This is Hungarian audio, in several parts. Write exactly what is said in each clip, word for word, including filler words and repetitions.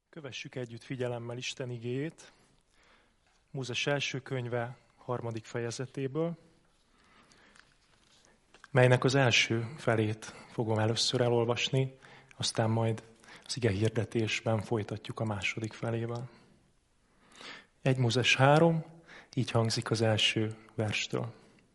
Kövessük együtt figyelemmel Isten igéjét, Mózes első könyve harmadik fejezetéből, melynek az első felét fogom először elolvasni, aztán majd az ige hirdetésben folytatjuk a második felével. egy Mózes három, így hangzik az első verstől.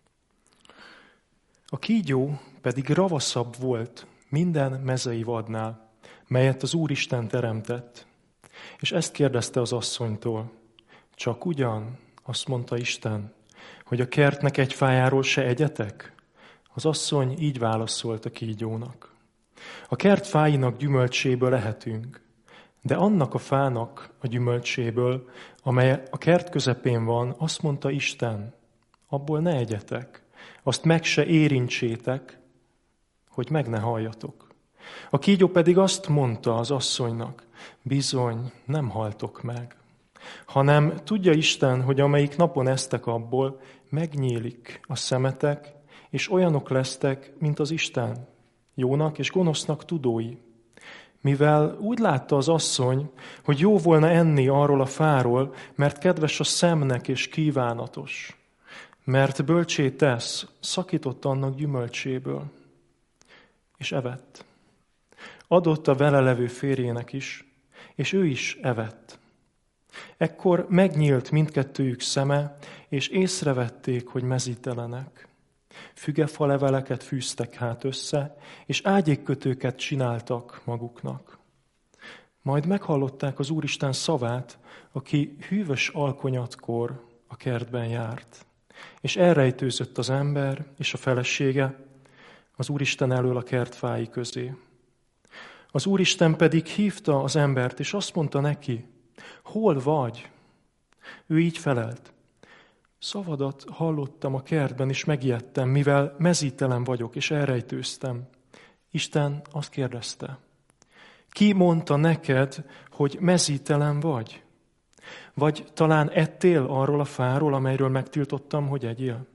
A kígyó pedig ravaszabb volt minden mezei vadnál, melyet az Úristen teremtett, és ezt kérdezte az asszonytól. Csak ugyan, azt mondta Isten, hogy a kertnek egy fájáról se egyetek? Az asszony így válaszolt a kígyónak. A kert fáinak gyümölcséből lehetünk, de annak a fának a gyümölcséből, amely a kert közepén van, azt mondta Isten, abból ne egyetek, azt meg se érintsétek, hogy meg ne halljatok. A kígyó pedig azt mondta az asszonynak, bizony, nem haltok meg, hanem tudja Isten, hogy amelyik napon esztek abból, megnyílik a szemetek, és olyanok lesztek, mint az Isten, jónak és gonosznak tudói. Mivel úgy látta az asszony, hogy jó volna enni arról a fáról, mert kedves a szemnek és kívánatos, mert bölcsé tesz, szakított annak gyümölcséből, és evett. Adott a vele levő férjének is, és ő is evett. Ekkor megnyílt mindkettőjük szeme, és észrevették, hogy mezítelenek. Fügefa leveleket fűztek hát össze, és ágyékkötőket csináltak maguknak. Majd meghallották az Úristen szavát, aki hűvös alkonyatkor a kertben járt. És elrejtőzött az ember és a felesége az Úristen elől a kert fái közé. Az Úristen pedig hívta az embert, és azt mondta neki, hol vagy? Ő így felelt. Szavadat hallottam a kertben, és megijedtem, mivel mezítelen vagyok, és elrejtőztem. Isten azt kérdezte, ki mondta neked, hogy mezítelen vagy? Vagy talán ettél arról a fáról, amelyről megtiltottam, hogy egyél?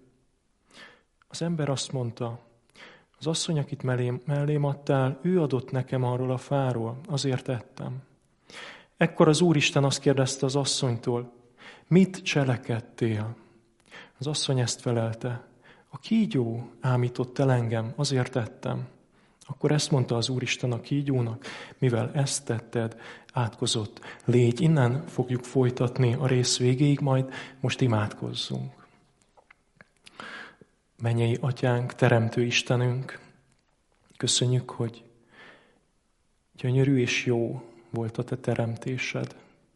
Az ember azt mondta, az asszony, akit mellém, mellém adtál, ő adott nekem arról a fáról, azért ettem. Ekkor az Úristen azt kérdezte az asszonytól, mit cselekedtél? Az asszony ezt felelte, a kígyó ámított el engem, azért tettem. Akkor ezt mondta az Úristen a kígyónak, mivel ezt tetted, átkozott légy. Innen fogjuk folytatni a rész végéig, majd most imádkozzunk. Mennyei Atyánk, Teremtő Istenünk, köszönjük, hogy gyönyörű és jó volt a Te teremtésed.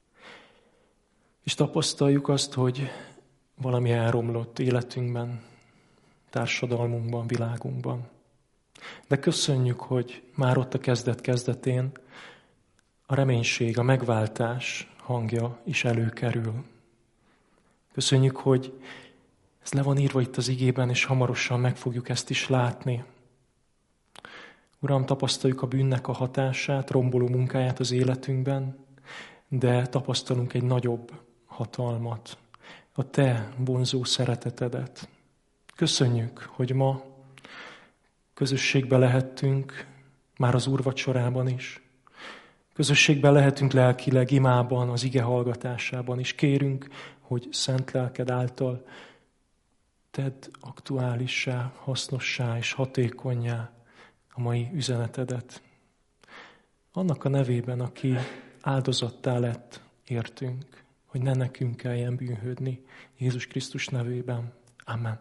És tapasztaljuk azt, hogy valami elromlott életünkben, társadalmunkban, világunkban. De köszönjük, hogy már ott a kezdet-kezdetén a reménység, a megváltás hangja is előkerül. Köszönjük, hogy ez le van írva itt az igében, és hamarosan meg fogjuk ezt is látni. Uram, tapasztaljuk a bűnnek a hatását, romboló munkáját az életünkben, de tapasztalunk egy nagyobb hatalmat, a Te vonzó szeretetedet. Köszönjük, hogy ma közösségbe lehettünk, már az úrvacsorában is. Közösségbe lehetünk lelkileg, imában, az ige hallgatásában is. Kérünk, hogy szent lelked által tedd aktuálissá, hasznossá és hatékonnyá a mai üzenetedet. Annak a nevében, aki áldozattá lett, értünk, hogy ne nekünk kelljen bűnhődni, Jézus Krisztus nevében. Amen.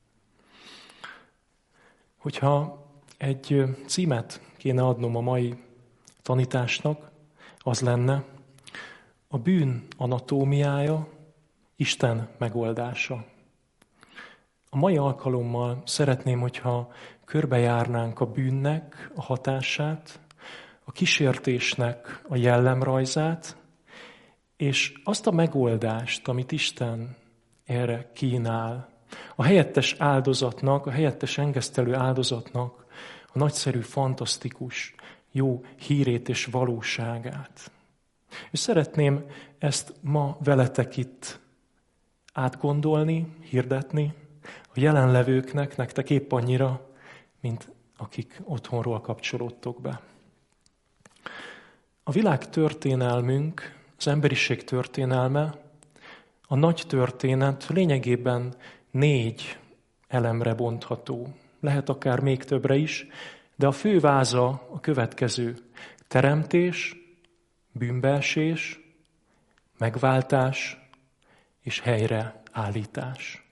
Hogyha egy címet kéne adnom a mai tanításnak, az lenne a bűn anatómiája, Isten megoldása. A mai alkalommal szeretném, hogyha körbejárnánk a bűnnek a hatását, a kísértésnek a jellemrajzát, és azt a megoldást, amit Isten erre kínál, a helyettes áldozatnak, a helyettes engesztelő áldozatnak a nagyszerű, fantasztikus, jó hírét és valóságát. És szeretném ezt ma veletek itt átgondolni, hirdetni, a jelenlevőknek, nektek épp annyira, mint akik otthonról kapcsolódtok be. A világ történelmünk, az emberiség történelme, a nagy történet lényegében négy elemre bontható. Lehet akár még többre is, de a fő váza a következő. Teremtés, bűnbeesés, megváltás és helyreállítás.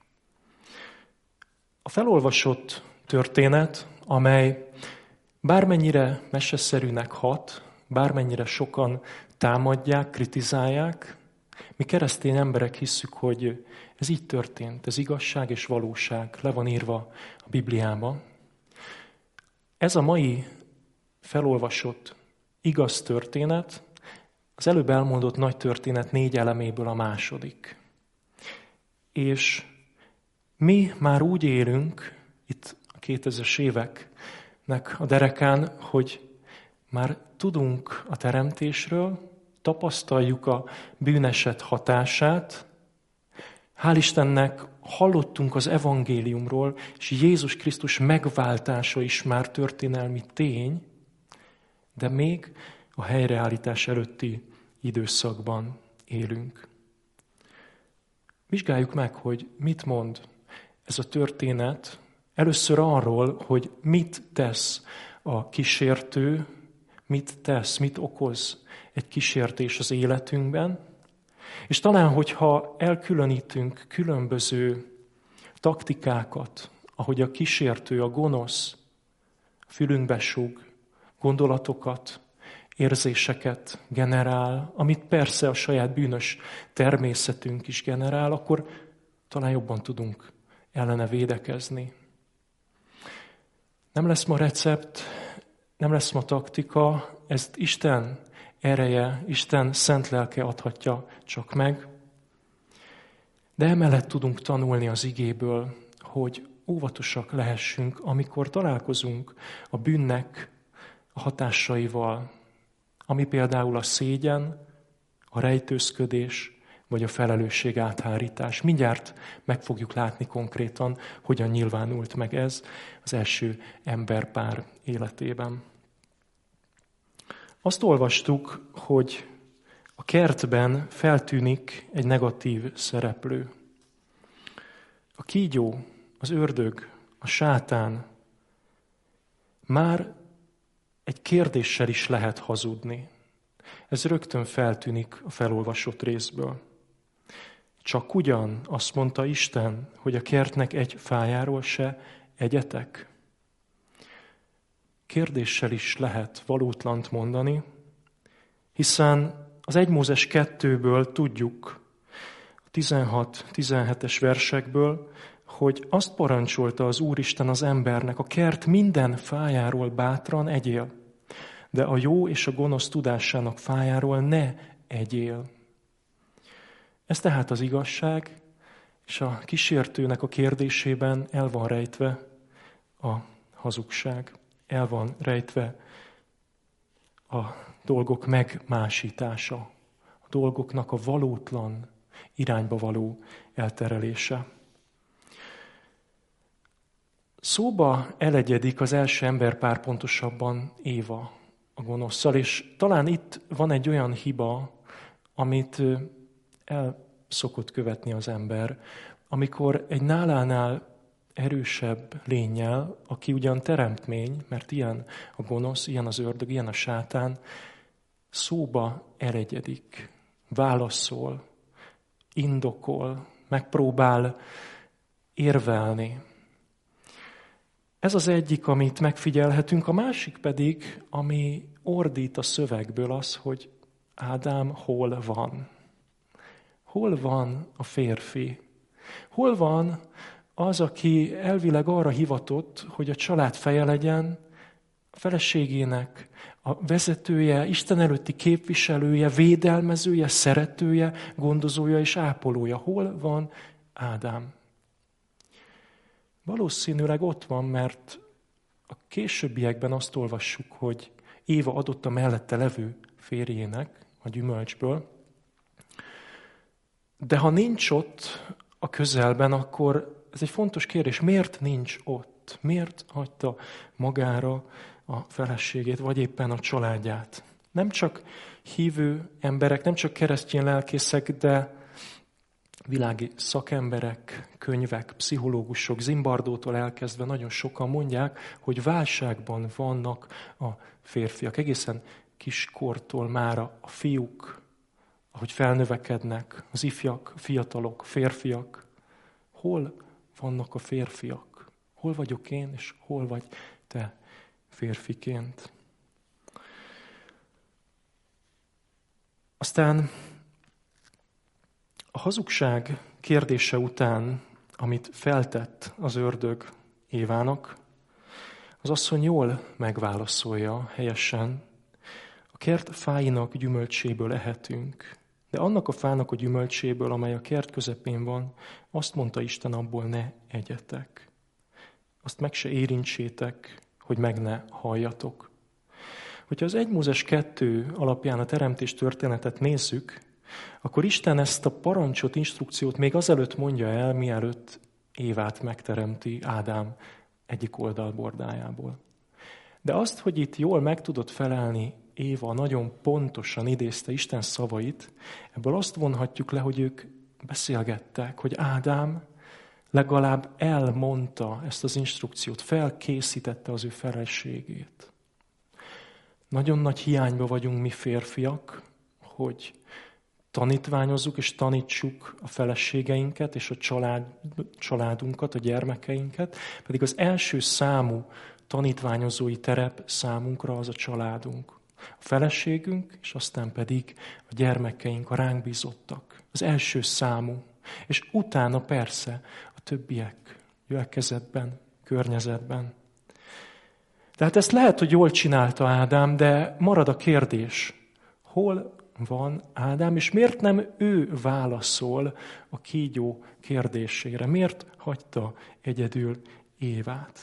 A felolvasott történet, amely bármennyire meseszerűnek hat, bármennyire sokan támadják, kritizálják, mi keresztény emberek hisszük, hogy ez így történt, ez igazság és valóság, le van írva a Bibliában. Ez a mai felolvasott igaz történet, az előbb elmondott nagy történet négy eleméből a második. És mi már úgy élünk, itt a kétezres éveknek a derekán, hogy már tudunk a teremtésről, tapasztaljuk a bűneset hatását. Hál' Istennek hallottunk az evangéliumról, és Jézus Krisztus megváltása is már történelmi tény, de még a helyreállítás előtti időszakban élünk. Vizsgáljuk meg, hogy mit mond ez a történet. Először arról, hogy mit tesz a kísértő, mit tesz, mit okoz egy kísértés az életünkben, és talán, hogyha elkülönítünk különböző taktikákat, ahogy a kísértő, a gonosz fülünkbe súg, gondolatokat, érzéseket generál, amit persze a saját bűnös természetünk is generál, akkor talán jobban tudunk ellene védekezni. Nem lesz ma recept, nem lesz ma taktika, ezt Isten ereje, Isten szent lelke adhatja csak meg. De emellett tudunk tanulni az igéből, hogy óvatosak lehessünk, amikor találkozunk a bűnnek a hatásaival, ami például a szégyen, a rejtőzködés, vagy a felelősség áthárítás. Mindjárt meg fogjuk látni konkrétan, hogyan nyilvánult meg ez az első emberpár életében. Azt olvastuk, hogy a kertben feltűnik egy negatív szereplő. A kígyó, az ördög, a sátán már egy kérdéssel is lehet hazudni. Ez rögtön feltűnik a felolvasott részből. Csak ugyan azt mondta Isten, hogy a kertnek egy fájáról se egyetek. Kérdéssel is lehet valótlant mondani, hiszen az egy Mózes kettőből tudjuk, a tizenhat-tizenhetes versekből, hogy azt parancsolta az Úristen az embernek, a kert minden fájáról bátran egyél, de a jó és a gonosz tudásának fájáról ne egyél. Ez tehát az igazság, és a kísértőnek a kérdésében el van rejtve a hazugság. El van rejtve a dolgok megmásítása, a dolgoknak a valótlan irányba való elterelése. Szóba elegyedik az első emberpár, pontosabban Éva a gonoszszal, és talán itt van egy olyan hiba, amit el szokott követni az ember, amikor egy nálánál erősebb lénnyel, aki ugyan teremtmény, mert ilyen a gonosz, ilyen az ördög, ilyen a sátán, szóba elegyedik, válaszol, indokol, megpróbál érvelni. Ez az egyik, amit megfigyelhetünk, a másik pedig, ami ordít a szövegből az, hogy Ádám hol van? Hol van a férfi? Hol van az, aki elvileg arra hivatott, hogy a család feje legyen, a feleségének a vezetője, Isten előtti képviselője, védelmezője, szeretője, gondozója és ápolója? Hol van Ádám? Valószínűleg ott van, mert a későbbiekben azt olvassuk, hogy Éva adott a mellette levő férjének a gyümölcsből, de ha nincs ott a közelben, akkor ez egy fontos kérdés, miért nincs ott? Miért hagyta magára a feleségét, vagy éppen a családját Nem csak hívő emberek, nem csak keresztény lelkészek, de világi szakemberek, könyvek, pszichológusok, Zimbardottól elkezdve nagyon sokan mondják, hogy válságban vannak a férfiak. Egészen kiskortól már a fiúk, ahogy felnövekednek, az ifjak, fiatalok, férfiak. Hol vannak a férfiak? Hol vagyok én, és hol vagy te férfiként? Aztán a hazugság kérdése után, amit feltett az ördög Évának, az asszony jól megválaszolja helyesen. A kert fáinak gyümölcséből ehetünk, de annak a fának a gyümölcséből, amely a kert közepén van, azt mondta Isten, abból ne egyetek. Azt meg se érintsétek, hogy meg ne halljatok. Hogyha az egy Mózes kettő alapján a teremtés történetet nézzük, akkor Isten ezt a parancsot, instrukciót még azelőtt mondja el, mielőtt Évát megteremti Ádám egyik oldalbordájából. De azt, hogy itt jól meg tudott felelni Éva, nagyon pontosan idézte Isten szavait, ebből azt vonhatjuk le, hogy ők beszélgettek, hogy Ádám legalább elmondta ezt az instrukciót, felkészítette az ő feleségét. Nagyon nagy hiányba vagyunk mi férfiak, hogy tanítványozzuk és tanítsuk a feleségeinket és a család, családunkat, a gyermekeinket, pedig az első számú tanítványozói terep számunkra az a családunk. A feleségünk, és aztán pedig a gyermekeink, a ránk bízottak. Az első számú. És utána persze a többiek gyülekezetben, környezetben. Tehát ezt lehet, hogy jól csinálta Ádám, de marad a kérdés, hol van Ádám, és miért nem ő válaszol a kígyó kérdésére? Miért hagyta egyedül Évát?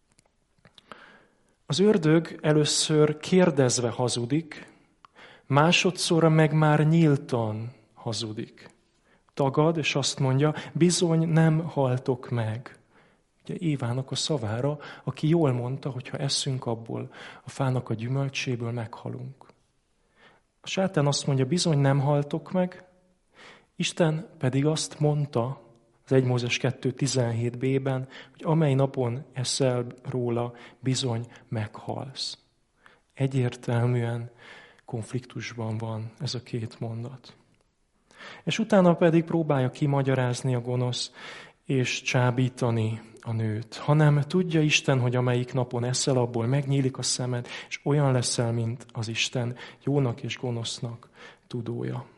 Az ördög először kérdezve hazudik, másodszorra meg már nyíltan hazudik. Tagad, és azt mondja, bizony nem haltok meg. Ugye Évának a szavára, aki jól mondta, hogy ha eszünk abból a fának a gyümölcséből, meghalunk. A sátán azt mondja, bizony nem haltok meg, Isten pedig azt mondta az egy Mózes kettő tizenhét b-ben, hogy amely napon eszel róla, bizony meghalsz. Egyértelműen konfliktusban van ez a két mondat. És utána pedig próbálja kimagyarázni a gonosz, és csábítani a nőt. Hanem tudja Isten, hogy amelyik napon eszel, abból megnyílik a szemed, és olyan leszel, mint az Isten, jónak és gonosznak tudója.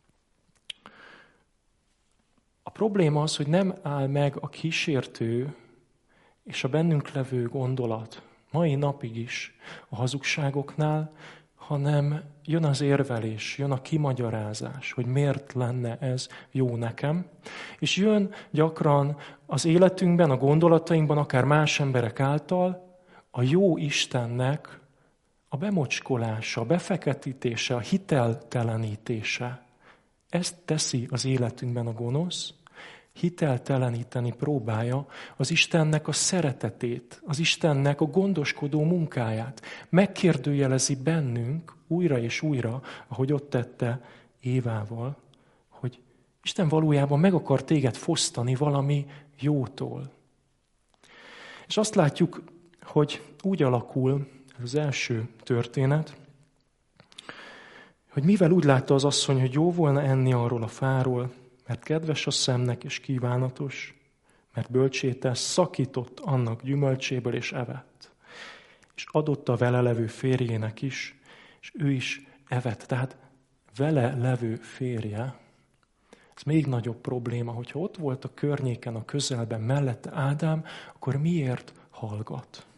A probléma az, hogy nem áll meg a kísértő és a bennünk levő gondolat mai napig is a hazugságoknál, hanem jön az érvelés, jön a kimagyarázás, hogy miért lenne ez jó nekem. És jön gyakran az életünkben, a gondolatainkban, akár más emberek által a jó Istennek a bemocskolása, a befeketítése, a hiteltelenítése. Ezt teszi az életünkben a gonosz, hitelteleníteni próbálja az Istennek a szeretetét, az Istennek a gondoskodó munkáját. Megkérdőjelezi bennünk újra és újra, ahogy ott tette Évával, hogy Isten valójában meg akar téged fosztani valami jótól. És azt látjuk, hogy úgy alakul ez az első történet, hogy mivel úgy látta az asszony, hogy jó volna enni arról a fáról, mert kedves a szemnek és kívánatos, mert bölcsétes, szakított annak gyümölcséből és evett. És adott a vele levő férjének is, és ő is evett. Tehát vele levő férje, ez még nagyobb probléma, hogyha ott volt a környéken, a közelben, mellette Ádám, akkor miért hallgat?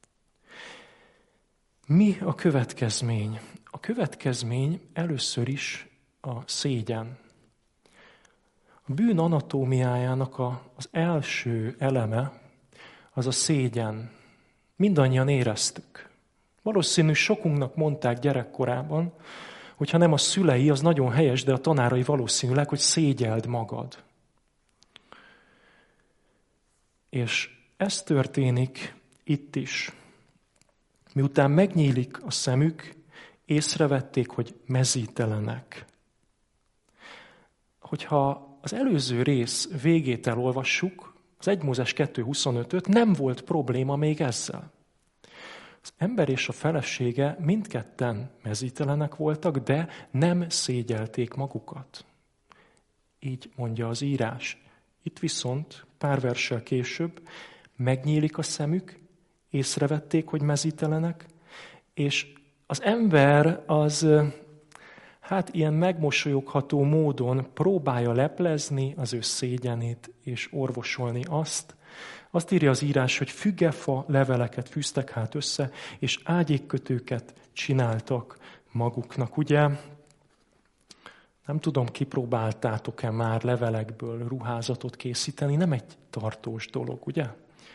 Mi a következmény? A következmény először is a szégyen. A bűn anatómiájának a, az első eleme az a szégyen. Mindannyian éreztük. Valószínű sokunknak mondták gyerekkorában, hogyha nem a szülei, az nagyon helyes, de a tanárai valószínűleg, hogy szégyeld magad. És ez történik itt is. Miután megnyílik a szemük, Észrevették, hogy mezítelenek. Hogyha az előző rész végét elolvassuk, az egy Mózes kettő huszonötöt, nem volt probléma még ezzel. Az ember és a felesége mindketten mezítelenek voltak, de nem szégyelték magukat. Így mondja az írás. Itt viszont pár verssel később megnyílik a szemük, észrevették, hogy mezítelenek, és az ember az hát ilyen megmosolyogható módon próbálja leplezni az ő szégyenét és orvosolni azt. Azt írja az írás, hogy fügefa leveleket fűztek hát össze, és ágyékkötőket csináltak maguknak. Ugye, nem tudom, kipróbáltátok-e már levelekből ruházatot készíteni, nem egy tartós dolog, ugye?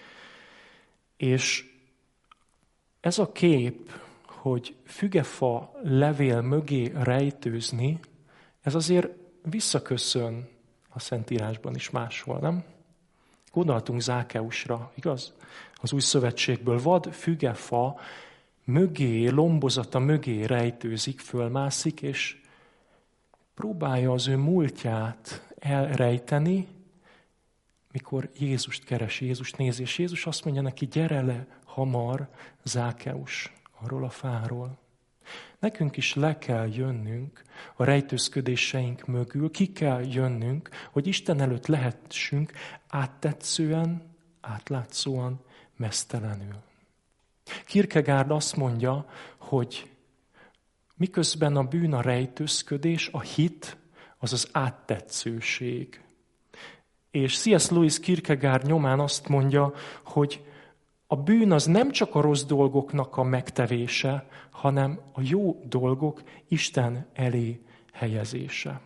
És ez a kép, hogy fügefa levél mögé rejtőzni, ez azért visszaköszön a Szentírásban is máshol, nem? Gondoltunk Zákeusra, igaz? Az Új Szövetségből vad fügefa mögé, lombozata mögé rejtőzik, fölmászik, és próbálja az ő múltját elrejteni, mikor Jézust keresi, Jézust nézi, és Jézus azt mondja neki, gyere le hamar, Zákeus, arról a fáról. Nekünk is le kell jönnünk a rejtőzködéseink mögül, ki kell jönnünk, hogy Isten előtt lehessünk áttetszően, átlátszóan, meztelenül. Kierkegaard azt mondja, hogy miközben a bűn a rejtőzködés, a hit az az áttetszőség. És C S Lewis Kierkegaard nyomán azt mondja, hogy a bűn az nem csak a rossz dolgoknak a megtevése, hanem a jó dolgok Isten elé helyezése.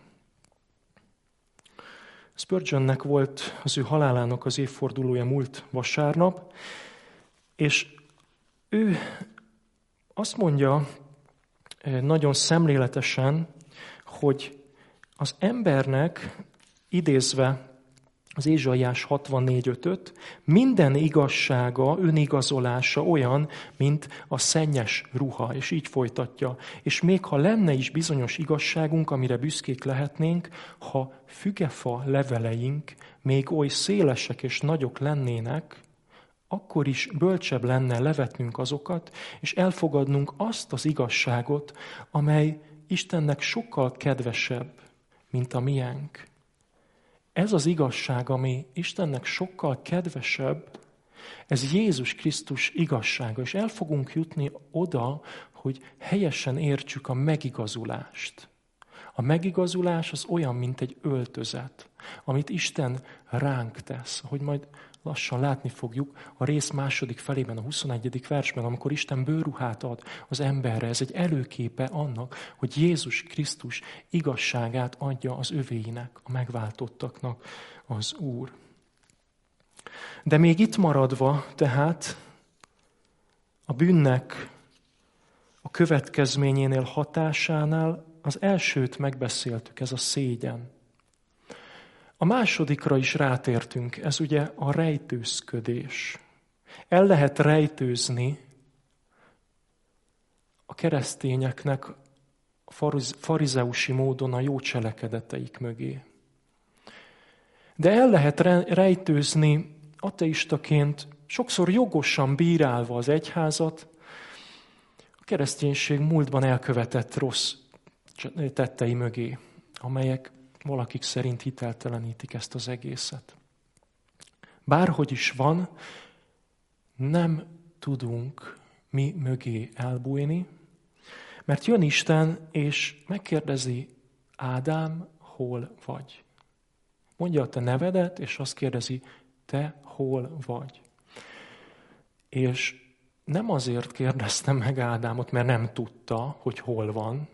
Spurgeonnek volt az ő halálának az évfordulója múlt vasárnap, és ő azt mondja nagyon szemléletesen, hogy az embernek, idézve az Ézsaiás hatvannégy ötöt, minden igazsága, önigazolása olyan, mint a szennyes ruha, és így folytatja. És még ha lenne is bizonyos igazságunk, amire büszkék lehetnénk, ha fügefa leveleink még oly szélesek és nagyok lennének, akkor is bölcsebb lenne levetnünk azokat, és elfogadnunk azt az igazságot, amely Istennek sokkal kedvesebb, mint a miénk. Ez az igazság, ami Istennek sokkal kedvesebb, ez Jézus Krisztus igazsága, és el fogunk jutni oda, hogy helyesen értsük a megigazulást. A megigazulás az olyan, mint egy öltözet, amit Isten ránk tesz, ahogy majd lassan látni fogjuk a rész második felében, a huszonegyedik versben, amikor Isten bőrruhát ad az emberre. Ez egy előképe annak, hogy Jézus Krisztus igazságát adja az övéinek, a megváltottaknak az Úr. De még itt maradva, tehát a bűnnek a következményénél, hatásánál az elsőt megbeszéltük, ez a szégyen. A másodikra is rátértünk, ez ugye a rejtőzködés. El lehet rejtőzni a keresztényeknek farizeusi módon a jó cselekedeteik mögé. De el lehet rejtőzni ateistaként, sokszor jogosan bírálva az egyházat, a kereszténység múltban elkövetett rossz tettei mögé, amelyek valakik szerint hiteltelenítik ezt az egészet. Bárhogy is van, nem tudunk mi mögé elbújni, mert jön Isten, és megkérdezi, Ádám, hol vagy? Mondja a te nevedet, és azt kérdezi, te hol vagy? És nem azért kérdezte meg Ádámot, mert nem tudta, hogy hol van,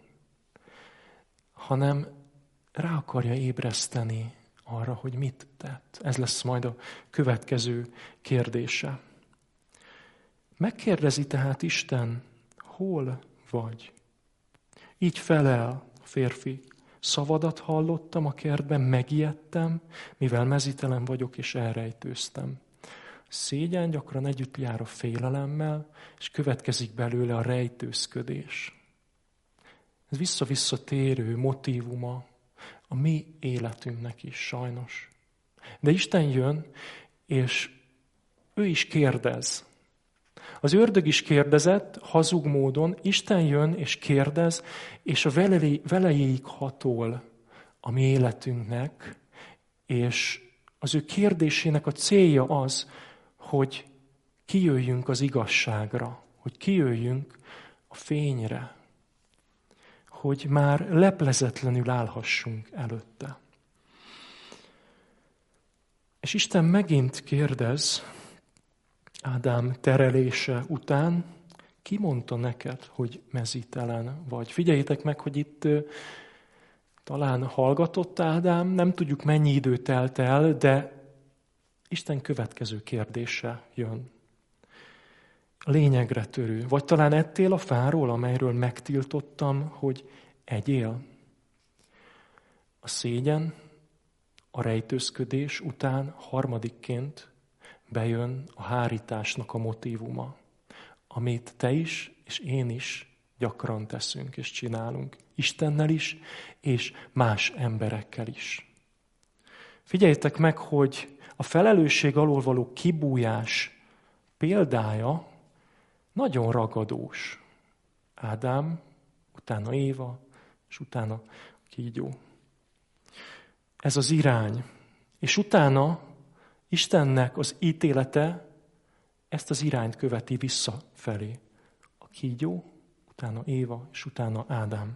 hanem rá akarja ébreszteni arra, hogy mit tett. Ez lesz majd a következő kérdése. Megkérdezi tehát Isten, hol vagy? Így felel a férfi. Szavadat hallottam a kertben, megijedtem, mivel mezítelen vagyok, és elrejtőztem. Szégyen gyakran együtt jár a félelemmel, és következik belőle a rejtőzködés. Ez vissza-vissza térő motívuma a mi életünknek is sajnos. De Isten jön, és ő is kérdez. Az ördög is kérdezett, hazug módon, Isten jön és kérdez, és a velejéig hatol a mi életünknek, és az ő kérdésének a célja az, hogy kijöjjünk az igazságra, hogy kijöjjünk a fényre, hogy már leplezetlenül állhassunk előtte. És Isten megint kérdez, Ádám terelése után, ki mondta neked, hogy mezítelen vagy? Figyeljétek meg, hogy itt talán hallgatott Ádám, nem tudjuk mennyi idő telt el, de Isten következő kérdése jön. A lényegre törő. Vagy talán ettél a fáról, amelyről megtiltottam, hogy egyél? A szégyen, a rejtőzködés után harmadikként bejön a hárításnak a motívuma, amit te is és én is gyakran teszünk és csinálunk. Istennel is, és más emberekkel is. Figyeljétek meg, hogy a felelősség alól való kibújás példája nagyon ragadós. Ádám, utána Éva, és utána a kígyó. Ez az irány. És utána Istennek az ítélete ezt az irányt követi visszafelé. A kígyó, utána Éva, és utána Ádám.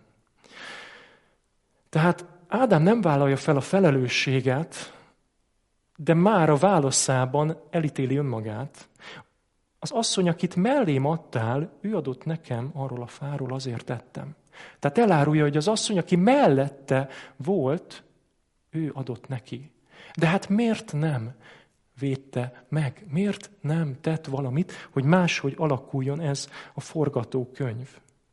Tehát Ádám nem vállalja fel a felelősséget, de már a válaszában elítéli önmagát. Az asszony, akit mellém adtál, ő adott nekem arról a fáról, azért tettem. Tehát elárulja, hogy az asszony, aki mellette volt, ő adott neki. De hát miért nem védte meg? Miért nem tett valamit, hogy máshogy alakuljon ez a forgatókönyv?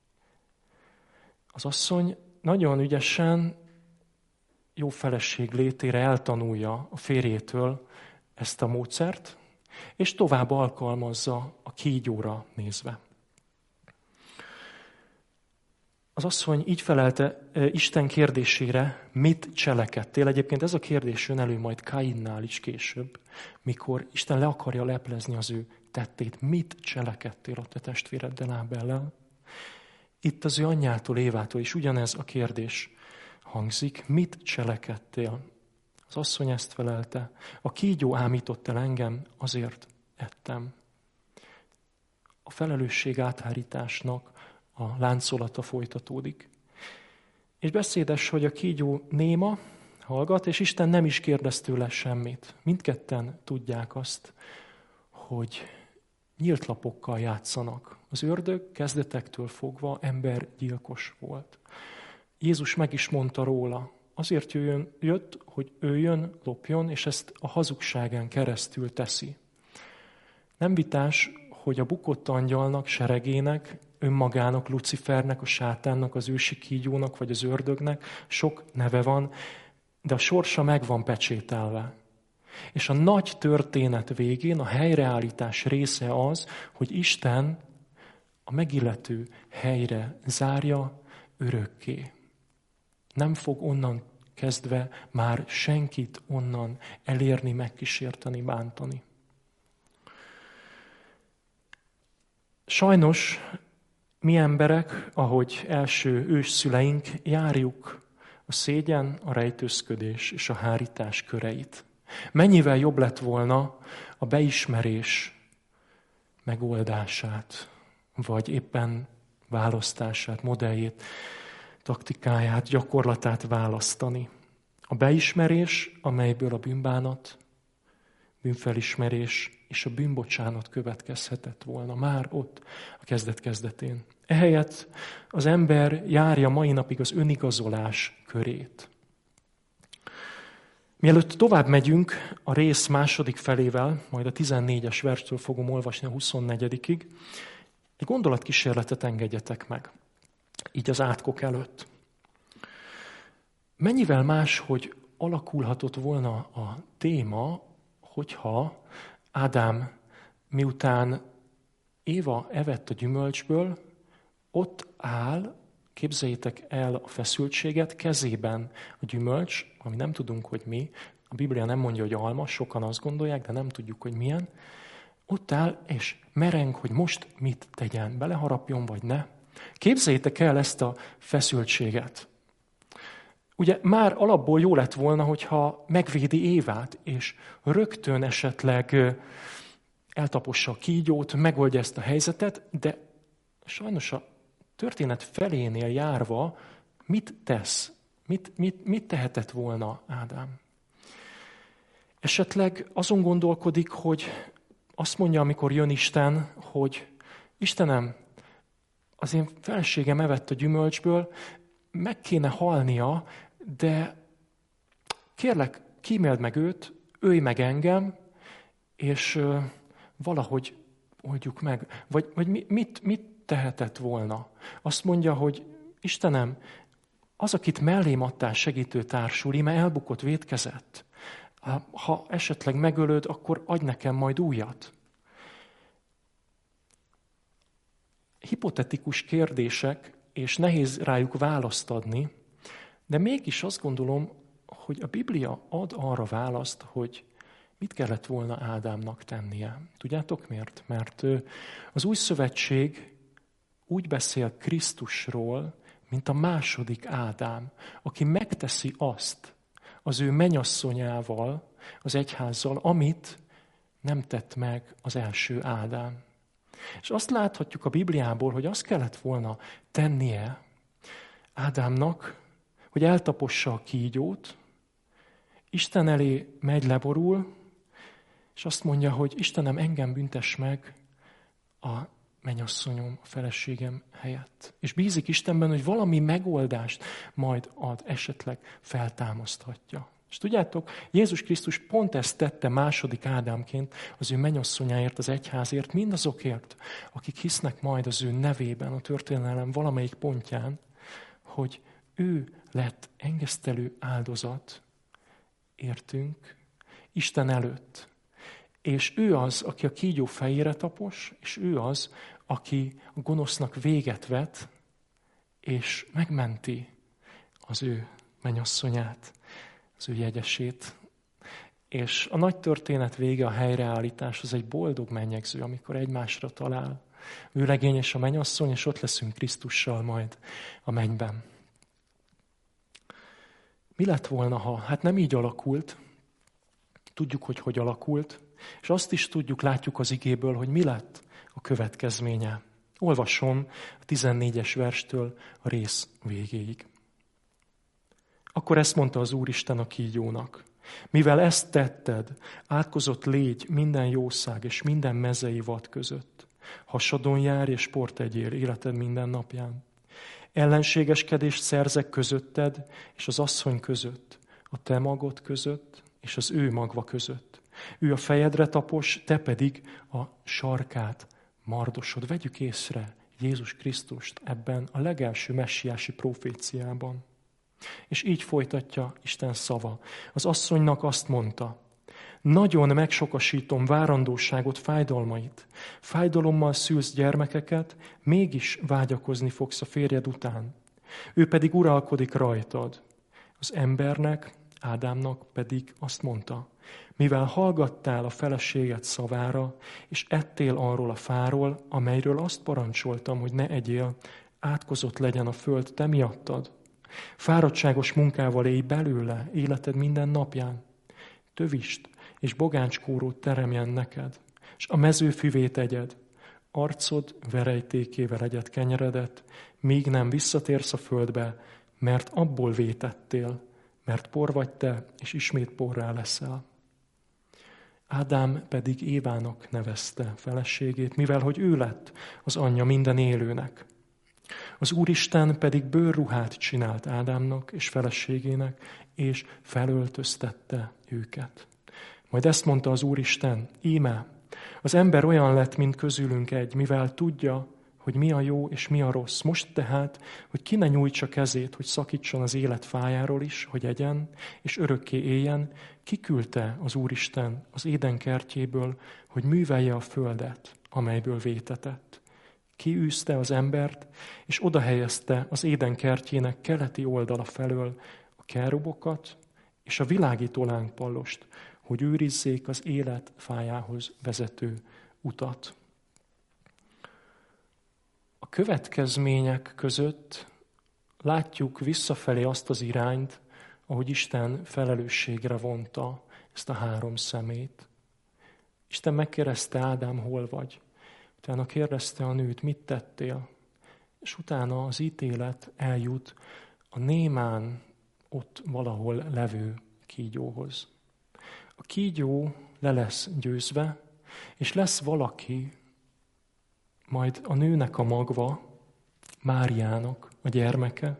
Az asszony nagyon ügyesen jó feleség létére eltanulja a férjétől ezt a módszert, és tovább alkalmazza a kígyóra nézve. Az asszony így felelte Isten kérdésére, mit cselekedtél? Egyébként ez a kérdés jön elő majd Kainnál is később, mikor Isten le akarja leplezni az ő tettét. Mit cselekedtél a te testvéreddel, Ábellel? Itt az ő anyjától, Évától is ugyanez a kérdés hangzik. Mit cselekedtél? Az asszony ezt felelte. A kígyó ámított el engem, azért ettem. A felelősség áthárításnak a láncolata folytatódik. És beszédes, hogy a kígyó néma, hallgat, és Isten nem is kérdez tőle semmit. Mindketten tudják azt, hogy nyílt lapokkal játszanak. Az ördög kezdetektől fogva embergyilkos volt. Jézus meg is mondta róla, azért jöjjön, jött, hogy ő jön, lopjon, és ezt a hazugságán keresztül teszi. Nem vitás, hogy a bukott angyalnak, seregének, önmagának, Lucifernek, a sátánnak, az ősi kígyónak, vagy az ördögnek sok neve van, de a sorsa meg van pecsételve. És a nagy történet végén a helyreállítás része az, hogy Isten a megillető helyre zárja örökké. Nem fog onnan kezdve már senkit onnan elérni, megkísérteni, bántani. Sajnos mi emberek, ahogy első ősszüleink, járjuk a szégyen, a rejtőzködés és a hárítás köreit. Mennyivel jobb lett volna a beismerés megoldását, vagy éppen választását, modelljét, taktikáját, gyakorlatát választani. A beismerés, amelyből a bűnbánat, bűnfelismerés és a bűnbocsánat következhetett volna már ott a kezdet-kezdetén. Ehelyett az ember járja mai napig az önigazolás körét. Mielőtt tovább megyünk a rész második felével, majd a tizennégyes verstől fogom olvasni a huszonnegyedikig, egy gondolatkísérletet engedjetek meg, így az átkok előtt. Mennyivel máshogy alakulhatott volna a téma, hogyha Ádám miután Éva evett a gyümölcsből, ott áll Képzeljétek el a feszültséget, kezében a gyümölcs, ami nem tudunk, hogy mi. A Biblia nem mondja, hogy alma, sokan azt gondolják, de nem tudjuk, hogy milyen. Ott áll, és mereng, hogy most mit tegyen, beleharapjon, vagy ne. Képzeljétek el ezt a feszültséget. Ugye már alapból jó lett volna, hogyha megvédi Évát, és rögtön esetleg eltapossa a kígyót, megoldja ezt a helyzetet, de sajnos a történet felénél járva mit tesz? Mit, mit, mit tehetett volna Ádám? Esetleg azon gondolkodik, hogy azt mondja, amikor jön Isten, hogy Istenem, az én feleségem evett a gyümölcsből, meg kéne halnia, de kérlek, kíméld meg őt, ölj meg engem, és uh, valahogy oldjuk meg. Vagy, vagy mit, mit tehetett volna? Azt mondja, hogy Istenem, az, akit mellém adtál segítő társul, íme elbukott, vétkezett. Ha esetleg megölöd, akkor adj nekem majd újat. Hipotetikus kérdések, és nehéz rájuk választ adni, de mégis azt gondolom, hogy a Biblia ad arra választ, hogy mit kellett volna Ádámnak tennie. Tudjátok miért? Mert az új szövetség úgy beszél Krisztusról, mint a második Ádám, aki megteszi azt az ő mennyasszonyával, az egyházzal, amit nem tett meg az első Ádám. És azt láthatjuk a Bibliából, hogy azt kellett volna tennie Ádámnak, hogy eltapossa a kígyót, Isten elé megy, leborul, és azt mondja, hogy Istenem, engem büntess meg a mennyasszonyom, a feleségem helyett. És bízik Istenben, hogy valami megoldást majd ad, esetleg feltámaszthatja. És tudjátok, Jézus Krisztus pont ezt tette második Ádámként az ő mennyasszonyáért, az egyházért, mindazokért, akik hisznek majd az ő nevében, a történelem valamelyik pontján, hogy ő lett engesztelő áldozat, értünk, Isten előtt. És ő az, aki a kígyó fejére tapos, és ő az, aki a gonosznak véget vet, és megmenti az ő mennyasszonyát, az ő jegyesét. És a nagy történet vége, a helyreállítás, az egy boldog mennyegző, amikor egymásra talál. Ő legény és a mennyasszony, és ott leszünk Krisztussal majd a mennyben. Mi lett volna, ha? Hát nem így alakult. Tudjuk, hogy hogy alakult. És azt is tudjuk, látjuk az igéből, hogy mi lett a következménye. Olvasom a tizennégyes verstől a rész végéig. Akkor ezt mondta az Úristen a kígyónak. Mivel ezt tetted, átkozott légy minden jószág és minden mezei vad között. Hasadon járj és port egyél életed minden napján. Ellenségeskedést szerzek közötted és az asszony között, a te magod között és az ő magva között. Ő a fejedre tapos, te pedig a sarkát mardosod. Vegyük észre Jézus Krisztust ebben a legelső messiási proféciában. És így folytatja Isten szava. Az asszonynak azt mondta, nagyon megsokasítom várandóságot, fájdalmait. Fájdalommal szülsz gyermekeket, mégis vágyakozni fogsz a férjed után. Ő pedig uralkodik rajtad. Az embernek, Ádámnak pedig azt mondta, mivel hallgattál a feleséged szavára, és ettél arról a fáról, amelyről azt parancsoltam, hogy ne egyél, átkozott legyen a föld te miattad. Fáradtságos munkával élj belőle életed minden napján. Tövist és bogánckórót teremjen neked, és a mezőfüvét egyed. Arcod verejtékével egyed kenyeredet, míg nem visszatérsz a földbe, mert abból vétettél, mert por vagy te, és ismét porrá leszel. Ádám pedig Évának nevezte feleségét, mivel hogy ő lett az anyja minden élőnek. Az Úristen pedig bőrruhát csinált Ádámnak és feleségének, és felöltöztette őket. Majd ezt mondta az Úristen, íme, az ember olyan lett, mint közülünk egy, mivel tudja, hogy mi a jó és mi a rossz. Most tehát, hogy ki ne nyújtsa kezét, hogy szakítson az élet fájáról is, hogy egyen, és örökké éljen, kiküldte az Úristen az Éden kertjéből, hogy művelje a földet, amelyből vétetett. Kiűzte az embert, és oda helyezte az Éden kertjének keleti oldala felől a kerubokat és a világító lángpallost, hogy őrizzék az élet fájához vezető utat. A következmények között látjuk visszafelé azt az irányt, ahogy Isten felelősségre vonta ezt a három szemét. Isten megkérdezte: Ádám, hol vagy? Utána kérdezte a nőt: mit tettél? És utána az ítélet eljut a némán ott valahol levő kígyóhoz. A kígyó le lesz győzve, és lesz valaki, majd a nőnek a magva, Máriának a gyermeke,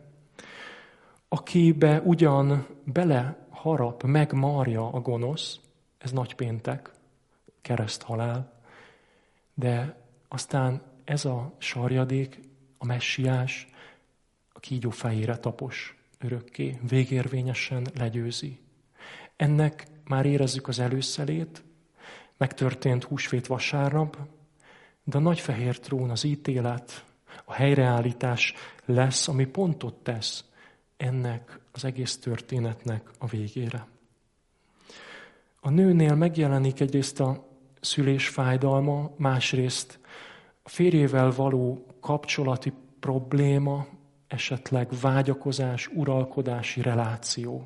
akibe ugyan beleharap, megmarja a gonosz, ez nagypéntek, kereszthalál, de aztán ez a sarjadék, a messiás a kígyó fejére tapos örökké, végérvényesen legyőzi. Ennek már érezzük az előszelét, megtörtént húsvét vasárnap, de a nagyfehér trón, az ítélet, a helyreállítás lesz, ami pontot tesz ennek az egész történetnek a végére. A nőnél megjelenik egyrészt a szülés fájdalma, másrészt a férjével való kapcsolati probléma, esetleg vágyakozás, uralkodási reláció.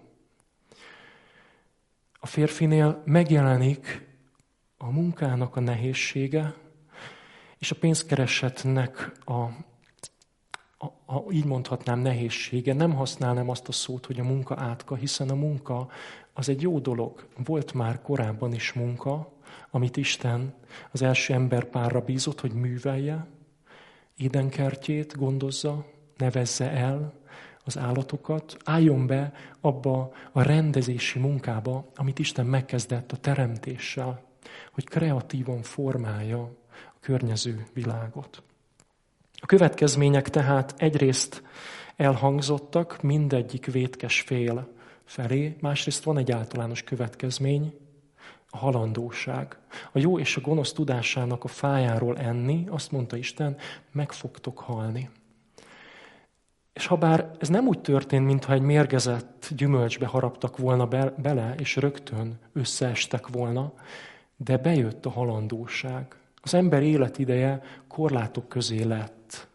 A férfinél megjelenik a munkának a nehézsége, és a pénzkeresetnek a, a, a, így mondhatnám, nehézsége. Nem használnám azt a szót, hogy a munka átka, hiszen a munka az egy jó dolog. Volt már korábban is munka, amit Isten az első emberpárra bízott, hogy művelje, édenkertjét gondozza, nevezze el az állatokat, álljon be abba a rendezési munkába, amit Isten megkezdett a teremtéssel, hogy kreatívan formálja a környező világot. A következmények tehát egyrészt elhangzottak mindegyik vétkes fél felé, másrészt van egy általános következmény, a halandóság. A jó és a gonosz tudásának a fájáról enni, azt mondta Isten, meg fogtok halni. És habár ez nem úgy történt, mintha egy mérgezett gyümölcsbe haraptak volna be, bele, és rögtön összeestek volna, de bejött a halandóság. Az ember életideje korlátok közé lett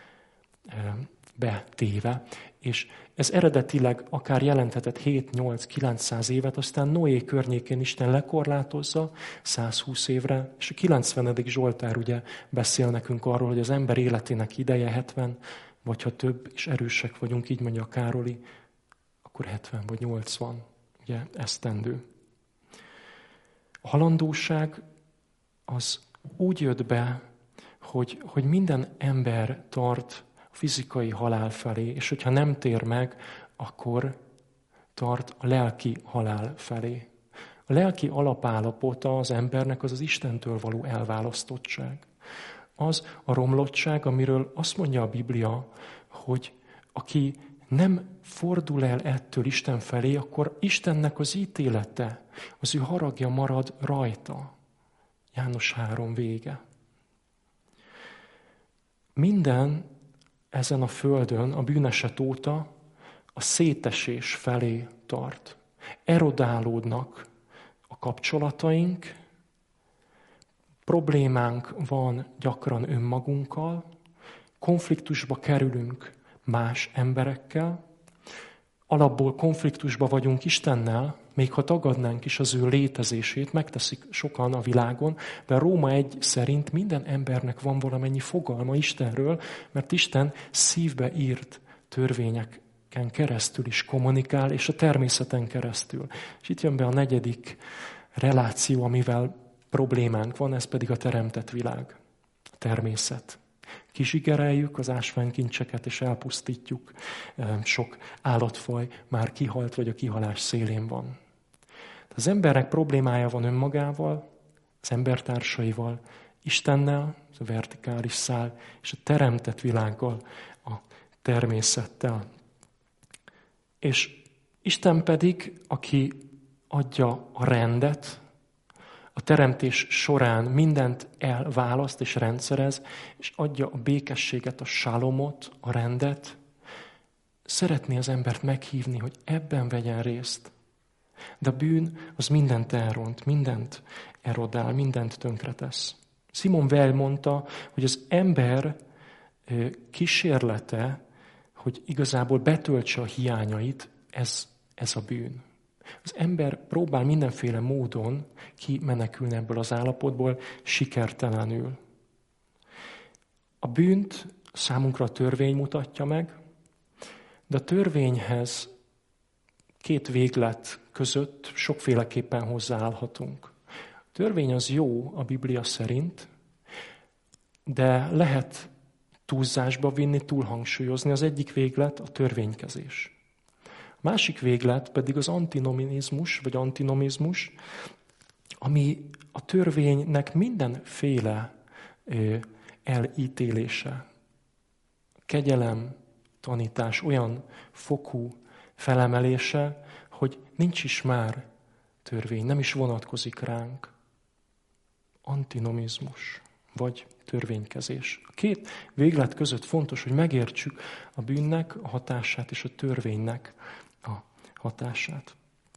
betéve, és ez eredetileg akár jelenthetett hét-nyolc-kilencszáz évet, aztán Noé környékén Isten lekorlátozza száz húsz évre, és a kilencvenedik Zsoltár ugye beszél nekünk arról, hogy az ember életének ideje hetven, vagy ha több és erősek vagyunk, így mondja a Károli, akkor hetven vagy nyolcvan, ugye esztendő. A halandóság az úgy jött be, hogy, hogy minden ember tart a fizikai halál felé, és hogyha nem tér meg, akkor tart a lelki halál felé. A lelki alapállapota az embernek az az Istentől való elválasztottság. Az a romlottság, amiről azt mondja a Biblia, hogy aki nem fordul el ettől Isten felé, akkor Istennek az ítélete, az ő haragja marad rajta. János három vége. Minden ezen a földön a bűneset óta a szétesés felé tart. Erodálódnak a kapcsolataink, problémánk van gyakran önmagunkkal, konfliktusba kerülünk más emberekkel, alapból konfliktusba vagyunk Istennel, még ha tagadnánk is az ő létezését, megteszik sokan a világon, de Róma egy szerint minden embernek van valamennyi fogalma Istenről, mert Isten szívbe írt törvényeken keresztül is kommunikál, és a természeten keresztül. És itt jön be a negyedik reláció, amivel problémánk van, ez pedig a teremtett világ, a természet. Kizsigereljük az ásványkincseket, és elpusztítjuk. Sok állatfaj már kihalt, vagy a kihalás szélén van. Az embernek problémája van önmagával, az embertársaival, Istennel, a vertikális szál, és a teremtett világgal, a természettel. És Isten pedig, aki adja a rendet, a teremtés során mindent elválaszt és rendszerez, és adja a békességet, a sálomot, a rendet, szeretné az embert meghívni, hogy ebben vegyen részt. De a bűn az mindent elront, mindent erodál, mindent tönkretesz. Simon Weil mondta, hogy az ember kísérlete, hogy igazából betöltse a hiányait, ez, ez a bűn. Az ember próbál mindenféle módon kimenekülni ebből az állapotból, sikertelenül. A bűnt számunkra a törvény mutatja meg, de a törvényhez két véglet között sokféleképpen hozzáállhatunk. A törvény az jó a Biblia szerint, de lehet túlzásba vinni, túlhangsúlyozni. Az egyik véglet a törvénykezés. A másik véglet pedig az antinomizmus, vagy antinomizmus, ami a törvénynek mindenféle elítélése. Kegyelem, tanítás olyan fokú felemelése, hogy nincs is már törvény, nem is vonatkozik ránk. Antinomizmus, vagy törvénykezés. A két véglet között fontos, hogy megértsük a bűnnek a hatását és a törvénynek a hatását.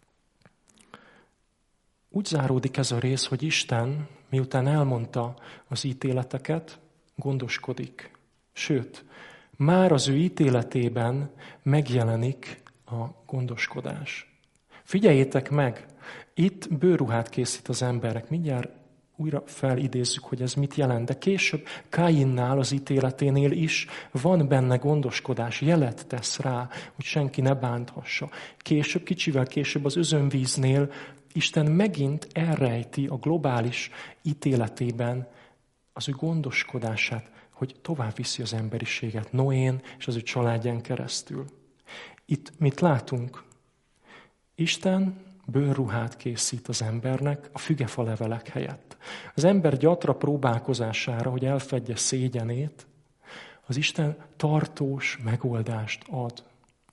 Úgy záródik ez a rész, hogy Isten, miután elmondta az ítéleteket, gondoskodik. Sőt, már az ő ítéletében megjelenik a gondoskodás. Figyeljétek meg, itt bőrruhát készít az emberek. Mindjárt újra felidézzük, hogy ez mit jelent. De később Káinnál, az ítéleténél is van benne gondoskodás, jelet tesz rá, hogy senki ne bánthassa. Később, kicsivel később az özönvíznél Isten megint elrejti a globális ítéletében az ő gondoskodását, hogy tovább viszi az emberiséget Noén és az ő családján keresztül. Itt mit látunk? Isten bőrruhát készít az embernek a fügefa levelek helyett. Az ember gyatra próbálkozására, hogy elfedje szégyenét, az Isten tartós megoldást ad.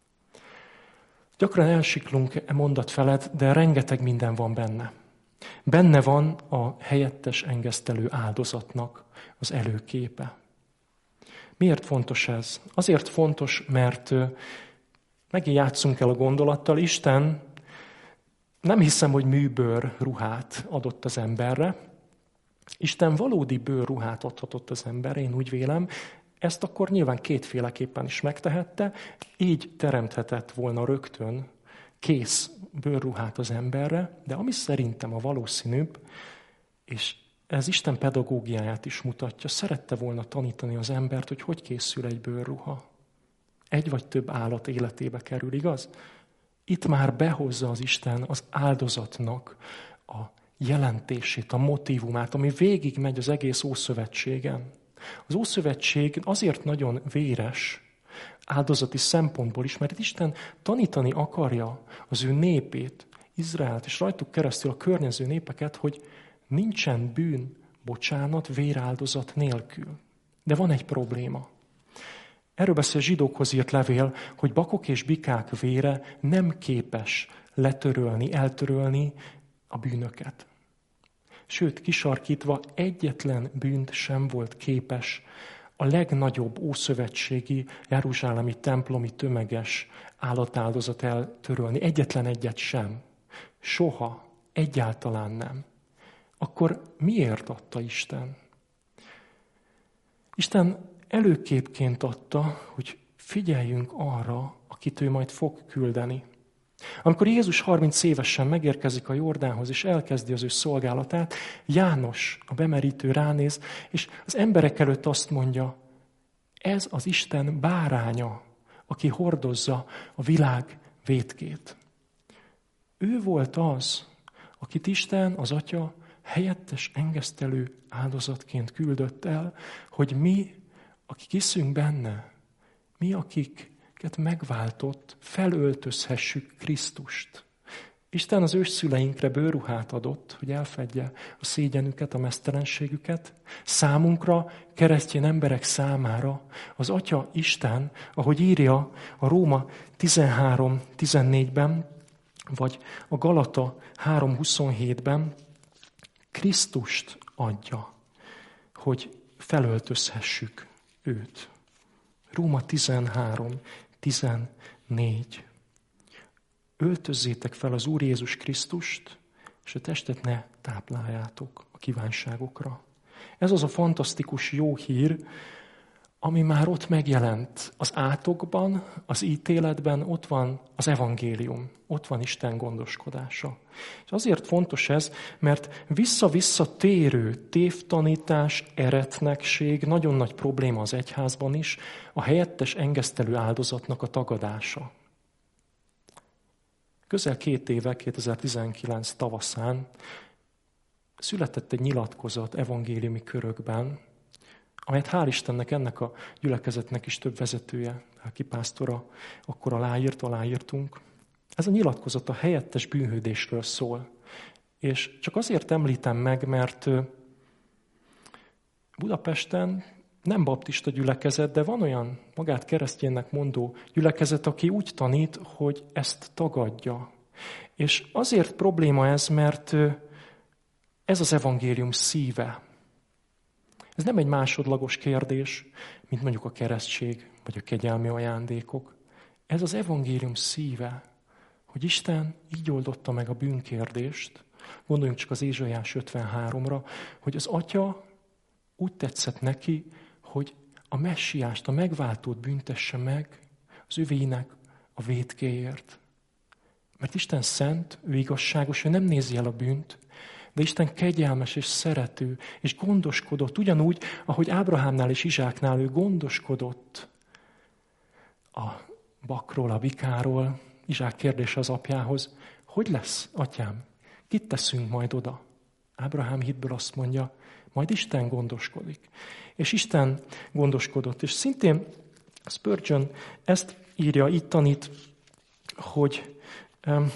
Gyakran elsiklunk e mondat felett, de rengeteg minden van benne. Benne van a helyettes engesztelő áldozatnak az előképe. Miért fontos ez? Azért fontos, mert megint játszunk el a gondolattal, Isten nem hiszem, hogy műbőr ruhát adott az emberre. Isten valódi bőrruhát adhatott az emberre, én úgy vélem. Ezt akkor nyilván kétféleképpen is megtehette. Így teremthetett volna rögtön kész bőrruhát az emberre, de ami szerintem a valószínűbb, és ez Isten pedagógiáját is mutatja, szerette volna tanítani az embert, hogy hogy készül egy bőrruha. Egy vagy több állat életébe kerül, igaz? Itt már behozza az Isten az áldozatnak a jelentését, a motívumát, ami végig megy az egész Ószövetségen. Az Ószövetség azért nagyon véres áldozati szempontból is, mert Isten tanítani akarja az ő népét, Izraelt, és rajtuk keresztül a környező népeket, hogy nincsen bűn, bocsánat, véráldozat nélkül. De van egy probléma. Erről beszél a zsidókhoz írt levél, hogy bakok és bikák vére nem képes letörölni, eltörölni a bűnöket. Sőt, kisarkítva egyetlen bűnt sem volt képes a legnagyobb ószövetségi, jeruzsálemi templomi tömeges állatáldozat eltörölni. Egyetlen egyet sem. Soha. Egyáltalán nem. Akkor miért adta Isten? Isten előképként adta, hogy figyeljünk arra, akit ő majd fog küldeni. Amikor Jézus harminc évesen megérkezik a Jordánhoz, és elkezdi az ő szolgálatát, János, a bemerítő ránéz, és az emberek előtt azt mondja, ez az Isten báránya, aki hordozza a világ vétkét. Ő volt az, akit Isten, az Atya, helyettes engesztelő áldozatként küldött el, hogy mi, akik hiszünk benne, mi, akiket megváltott, felöltözhessük Krisztust. Isten az ősszüleinkre bőrruhát adott, hogy elfedje a szégyenüket, a meztelenségüket. Számunkra, keresztény emberek számára az Atya Isten, ahogy írja a Róma tizenhárom tizennégyben, vagy a Galata három huszonhétben, Krisztust adja, hogy felöltözhessük őt. Róma tizenhárom tizennégy. Öltözzétek fel az Úr Jézus Krisztust, és a testet ne tápláljátok a kívánságokra. Ez az a fantasztikus jó hír, ami már ott megjelent az átokban, az ítéletben, ott van az evangélium, ott van Isten gondoskodása. És azért fontos ez, mert vissza-vissza térő tévtanítás, eretnekség, nagyon nagy probléma az egyházban is, a helyettes engesztelő áldozatnak a tagadása. Közel két éve, kétezer-tizenkilenc tavaszán született egy nyilatkozat evangéliumi körökben, amelyet hál' Istennek ennek a gyülekezetnek is több vezetője, aki pásztora, akkor aláírt, aláírtunk. Ez a nyilatkozat a helyettes bűnhődésről szól. És csak azért említem meg, mert Budapesten nem baptista gyülekezet, de van olyan magát kereszténynek mondó gyülekezet, aki úgy tanít, hogy ezt tagadja. És azért probléma ez, mert ez az evangélium szíve. Ez nem egy másodlagos kérdés, mint mondjuk a keresztség, vagy a kegyelmi ajándékok. Ez az evangélium szíve, hogy Isten így oldotta meg a bűnkérdést. Gondoljunk csak az Ézsaiás ötvenháromra, hogy az Atya úgy tetszett neki, hogy a messiást, a megváltót büntesse meg az övéinek a vétkéért. Mert Isten szent, ő igazságos, ő nem nézi el a bűnt, de Isten kegyelmes és szerető, és gondoskodott, ugyanúgy, ahogy Ábrahámnál és Izsáknál ő gondoskodott a bakról, a bikáról. Izsák kérdése az apjához, hogy lesz, atyám, kit teszünk majd oda? Ábrahám hitből azt mondja, majd Isten gondoskodik. És Isten gondoskodott. És szintén Spurgeon ezt írja, itt tanít, hogy um,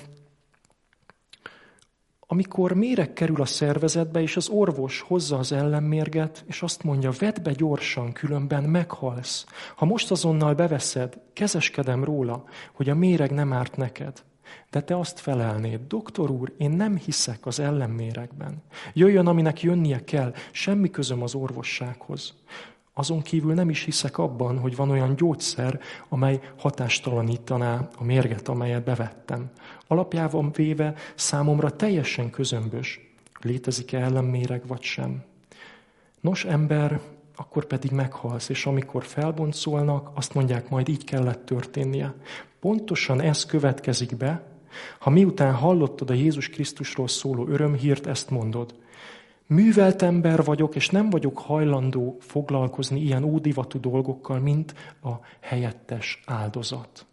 amikor méreg kerül a szervezetbe, és az orvos hozza az ellenmérget, és azt mondja, vedd be gyorsan, különben meghalsz. Ha most azonnal beveszed, kezeskedem róla, hogy a méreg nem árt neked. De te azt felelnéd, doktor úr, én nem hiszek az ellenméregben. Jöjjön, aminek jönnie kell, semmi közöm az orvossághoz. Azon kívül nem is hiszek abban, hogy van olyan gyógyszer, amely hatástalanítaná a mérget, amelyet bevettem. Alapjában véve számomra teljesen közömbös, létezik-e ellenméreg vagy sem. Nos, ember, akkor pedig meghalsz, és amikor felboncolnak, azt mondják, majd így kellett történnie. Pontosan ez következik be, ha miután hallottad a Jézus Krisztusról szóló örömhírt, ezt mondod. Művelt ember vagyok, és nem vagyok hajlandó foglalkozni ilyen ódivatú dolgokkal, mint a helyettes áldozat.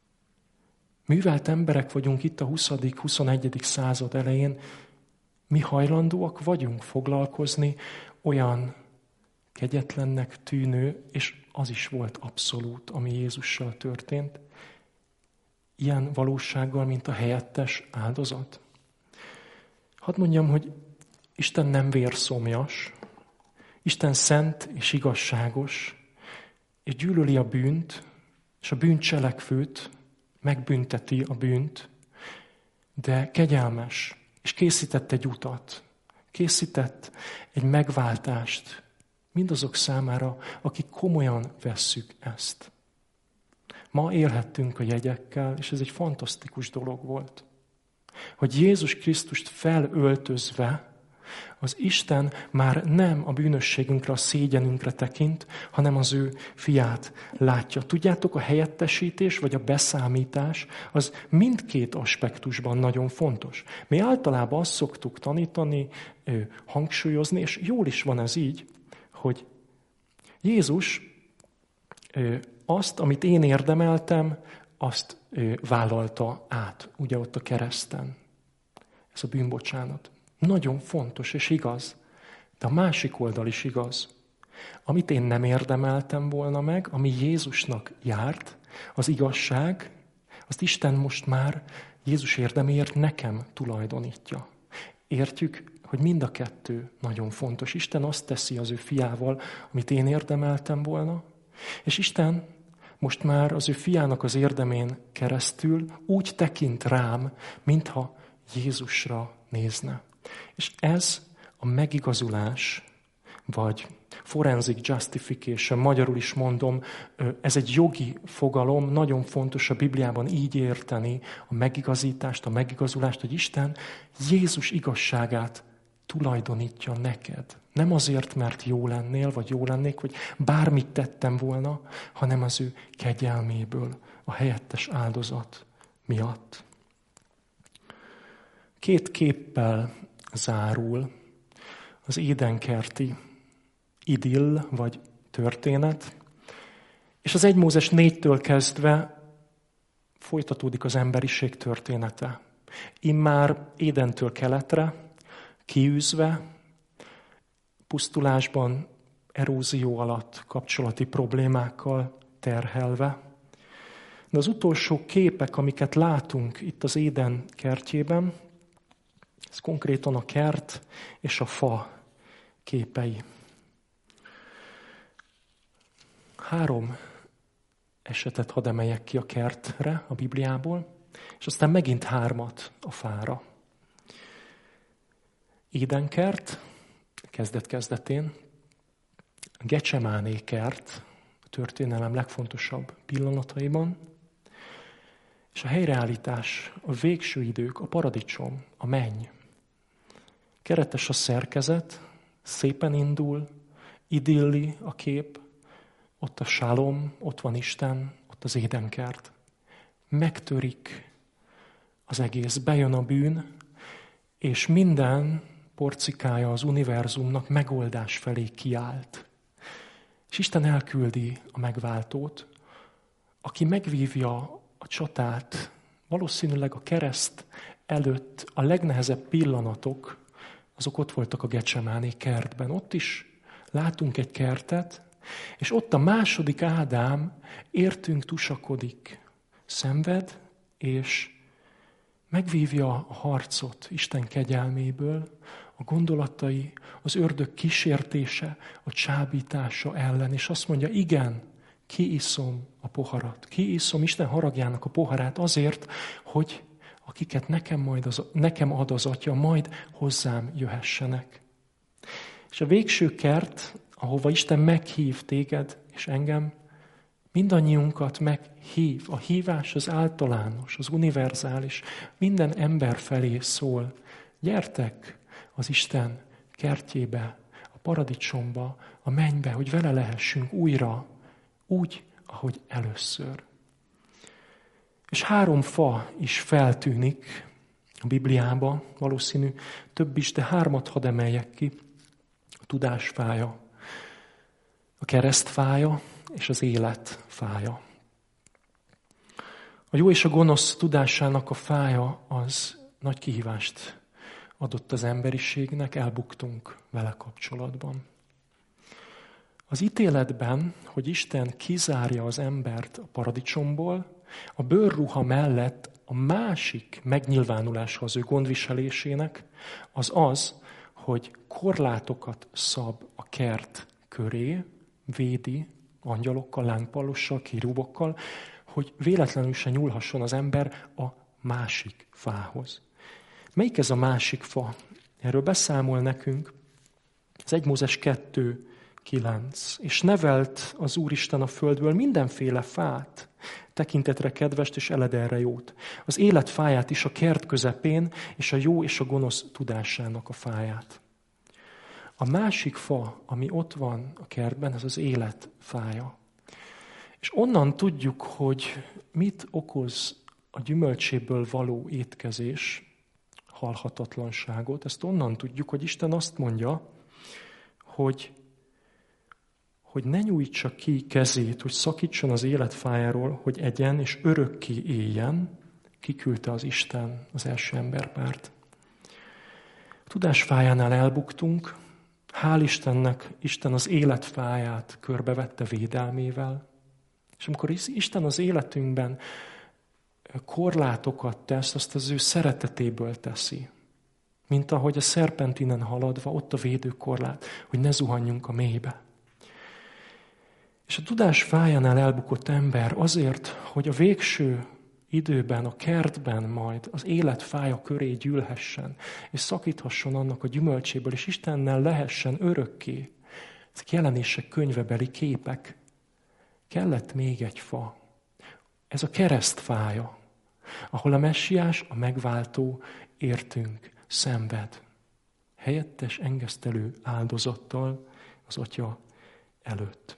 Művelt emberek vagyunk itt a huszadik huszonegyedik század elején. Mi hajlandóak vagyunk foglalkozni olyan kegyetlennek tűnő, és az is volt abszolút, ami Jézussal történt, ilyen valósággal, mint a helyettes áldozat. Hadd mondjam, hogy Isten nem vérszomjas, Isten szent és igazságos, és gyűlöli a bűnt, és a bűncselekvőt, megbünteti a bűnt, de kegyelmes, és készített egy utat, készített egy megváltást mindazok számára, akik komolyan vesszük ezt. Ma élhettünk a jegyekkel, és ez egy fantasztikus dolog volt, hogy Jézus Krisztust felöltözve az Isten már nem a bűnösségünkre, a szégyenünkre tekint, hanem az ő fiát látja. Tudjátok, a helyettesítés vagy a beszámítás az mindkét aspektusban nagyon fontos. Mi általában azt szoktuk tanítani, hangsúlyozni, és jól is van ez így, hogy Jézus azt, amit én érdemeltem, azt vállalta át, ugye ott a kereszten. Ez a bűnbocsánat. Nagyon fontos és igaz, de a másik oldal is igaz. Amit én nem érdemeltem volna meg, ami Jézusnak járt, az igazság, azt Isten most már Jézus érdeméért nekem tulajdonítja. Értjük, hogy mind a kettő nagyon fontos. Isten azt teszi az ő fiával, amit én érdemeltem volna, és Isten most már az ő fiának az érdemén keresztül úgy tekint rám, mintha Jézusra nézne. És ez a megigazulás, vagy forensic justification, magyarul is mondom, ez egy jogi fogalom, nagyon fontos a Bibliában így érteni a megigazítást, a megigazulást, hogy Isten Jézus igazságát tulajdonítja neked. Nem azért, mert jó lennél, vagy jó lennék, vagy bármit tettem volna, hanem az ő kegyelméből, a helyettes áldozat miatt. Két képpel zárul az édenkerti idill, vagy történet, és az egy Mózes négytől kezdve folytatódik az emberiség története. Immár Édentől keletre, kiűzve, pusztulásban, erózió alatt, kapcsolati problémákkal terhelve. De az utolsó képek, amiket látunk itt az Éden kertjében, ez konkrétan a kert és a fa képei. Három esetet hadd emeljek ki a kertre a Bibliából, és aztán megint hármat a fára. Édenkert, kezdet-kezdetén, a Gecsemáné kert, a történelem legfontosabb pillanataiban, és a helyreállítás, a végső idők, a paradicsom, a menny. Keretes a szerkezet, szépen indul, idilli a kép, ott a sálom, ott van Isten, ott az édenkert. Megtörik az egész, bejön a bűn, és minden porcikája az univerzumnak megoldás felé kiállt. És Isten elküldi a megváltót, aki megvívja a csatát, valószínűleg a kereszt előtt a legnehezebb pillanatok, azok ott voltak a Gecsemáné kertben. Ott is látunk egy kertet, és ott a második Ádám értünk tusakodik, szenved, és megvívja a harcot Isten kegyelméből, a gondolatai, az ördög kísértése, a csábítása ellen, és azt mondja, igen, kiiszom a poharat, kiiszom Isten haragjának a poharát azért, hogy akiket nekem, majd az, nekem ad az Atya, majd hozzám jöhessenek. És a végső kert, ahova Isten meghív téged és engem, mindannyiunkat meghív. A hívás az általános, az univerzális, minden ember felé szól. Gyertek az Isten kertjébe, a paradicsomba, a mennybe, hogy vele lehessünk újra, úgy, ahogy először. És három fa is feltűnik a Bibliába, valószínű több is, de hármat hadd emeljek ki. A tudás fája, a kereszt fája és az élet fája. A jó és a gonosz tudásának a fája az nagy kihívást adott az emberiségnek, elbuktunk vele kapcsolatban. Az ítéletben, hogy Isten kizárja az embert a paradicsomból, a bőrruha mellett a másik megnyilvánulása az ő gondviselésének az az, hogy korlátokat szab a kert köré, védi angyalokkal, lángpallossal, kérubokkal, hogy véletlenül se nyúlhasson az ember a másik fához. Melyik ez a másik fa? Erről beszámol nekünk az egy Mózes kettő kilenc. És nevelt az Úristen a földből mindenféle fát, tekintetre kedvest és eledelre jót. Az élet fáját is a kert közepén, és a jó és a gonosz tudásának a fáját. A másik fa, ami ott van a kertben, ez az élet fája. És onnan tudjuk, hogy mit okoz a gyümölcséből való étkezés, halhatatlanságot. Ezt onnan tudjuk, hogy Isten azt mondja, hogy, hogy ne nyújtsa ki kezét, hogy szakítson az életfájáról, hogy egyen és örökké éljen, kiküldte az Isten az első emberpárt. A tudásfájánál elbuktunk, hál' Istennek, Isten az életfáját körbevette védelmével, és amikor Isten az életünkben korlátokat tesz, azt az ő szeretetéből teszi. Mint ahogy a szerpentinen haladva, ott a védőkorlát, hogy ne zuhanjunk a mélybe. És a tudás fájánál elbukott ember azért, hogy a végső időben, a kertben majd az élet fája köré gyűlhessen, és szakíthasson annak a gyümölcséből, és Istennel lehessen örökké. Ezek Jelenések könyvebeli képek. Kellett még egy fa. Ez a keresztfája, ahol a Messiás, a megváltó értünk szenved. Helyettes engesztelő áldozattal az Atya előtt.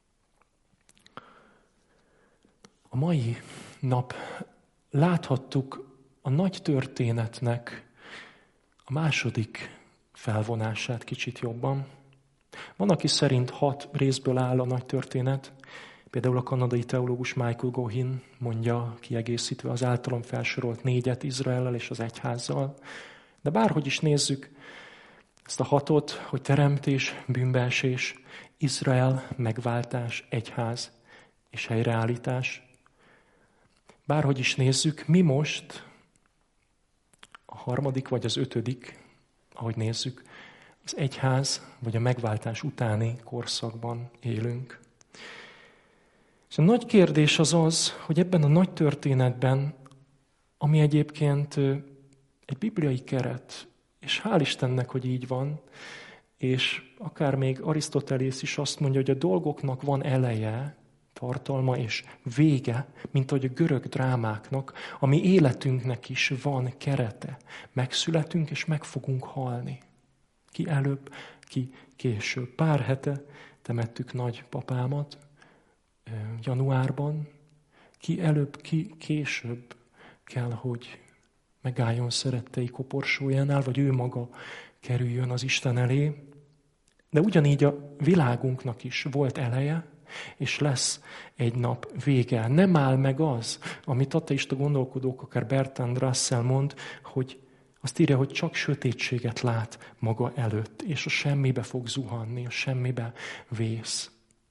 A mai nap láthattuk a nagy történetnek a második felvonását kicsit jobban. Van, aki szerint hat részből áll a nagy történet. Például a kanadai teológus Michael Gohin mondja, kiegészítve az általam felsorolt négyet Izraellel és az egyházzal. De bárhogy is nézzük ezt a hatot, hogy teremtés, bűnbeesés, Izrael, megváltás, egyház és helyreállítás. Bárhogy is nézzük, mi most a harmadik vagy az ötödik, ahogy nézzük, az egyház vagy a megváltás utáni korszakban élünk. És a nagy kérdés az az, hogy ebben a nagy történetben, ami egyébként egy bibliai keret, és hál' Istennek, hogy így van, és akár még Arisztotelész is azt mondja, hogy a dolgoknak van eleje, tartalma és vége, mint ahogy a görög drámáknak, ami életünknek is van kerete. Megszületünk és meg fogunk halni. Ki előbb, ki később. Pár hete temettük nagypapámat, januárban. Ki előbb, ki később kell, hogy megálljon szerettei koporsójánál, vagy ő maga kerüljön az Isten elé. De ugyanígy a világunknak is volt eleje, és lesz egy nap vége. Nem áll meg az, amit ateista gondolkodók, akár Bertrand Russell mond, hogy azt írja, hogy csak sötétséget lát maga előtt, és a semmibe fog zuhanni, a semmibe vész.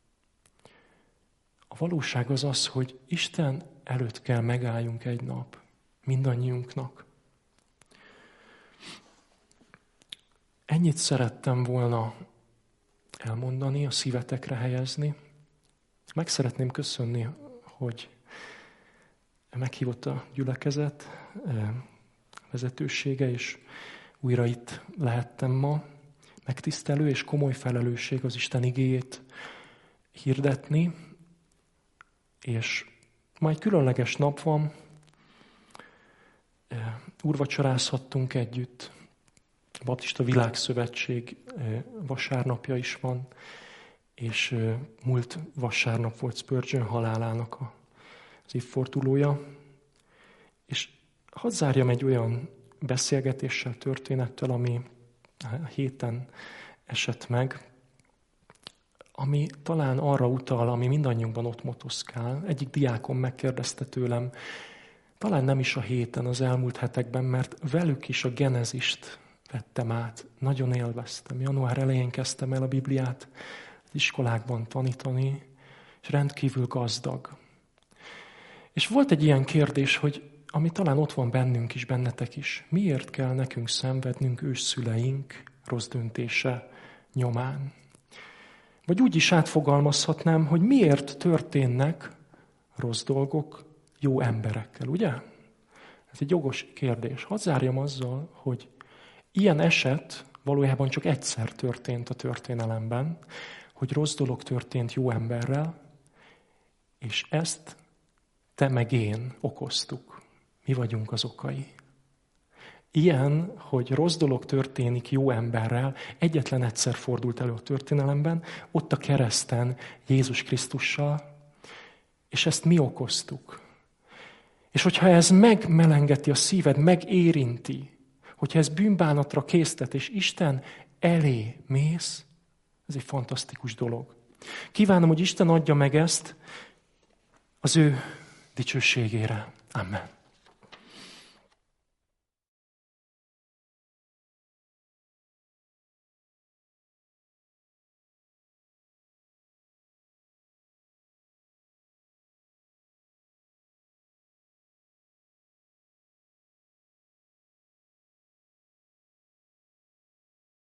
A valóság az az, hogy Isten előtt kell megálljunk egy nap, mindannyiunknak. Ennyit szerettem volna elmondani, a szívetekre helyezni. Meg szeretném köszönni, hogy meghívott a gyülekezet vezetősége, és újra itt lehettem ma. Megtisztelő és komoly felelősség az Isten igéjét hirdetni, és majd különleges nap van, úrvacsorázhattunk együtt, a Baptista Világszövetség vasárnapja is van, és múlt vasárnap volt Spurgeon halálának az évfordulója. És hadd zárjam egy olyan beszélgetéssel, történettel, ami a héten esett meg, ami talán arra utal, ami mindannyiunkban ott motoszkál. Egyik diákom megkérdezte tőlem, talán nem is a héten, az elmúlt hetekben, mert velük is a Genezist vettem át. Nagyon élveztem. Január elején kezdtem el a Bibliát az iskolákban tanítani, és rendkívül gazdag. És volt egy ilyen kérdés, hogy ami talán ott van bennünk is, bennetek is, miért kell nekünk szenvednünk ősszüleink rossz döntése nyomán? Vagy úgy is átfogalmazhatnám, hogy miért történnek rossz dolgok jó emberekkel, ugye? Ez egy jogos kérdés. Hadd zárjam azzal, hogy ilyen eset valójában csak egyszer történt a történelemben, hogy rossz dolog történt jó emberrel, és ezt te meg én okoztuk. Mi vagyunk az okai. Ilyen, hogy rossz dolog történik jó emberrel, egyetlen egyszer fordult elő a történelemben, ott a kereszten Jézus Krisztussal, és ezt mi okoztuk. És hogyha ez megmelengeti a szíved, megérinti, hogyha ez bűnbánatra késztet, és Isten elé mész, ez egy fantasztikus dolog. Kívánom, hogy Isten adja meg ezt az ő dicsőségére. Amen.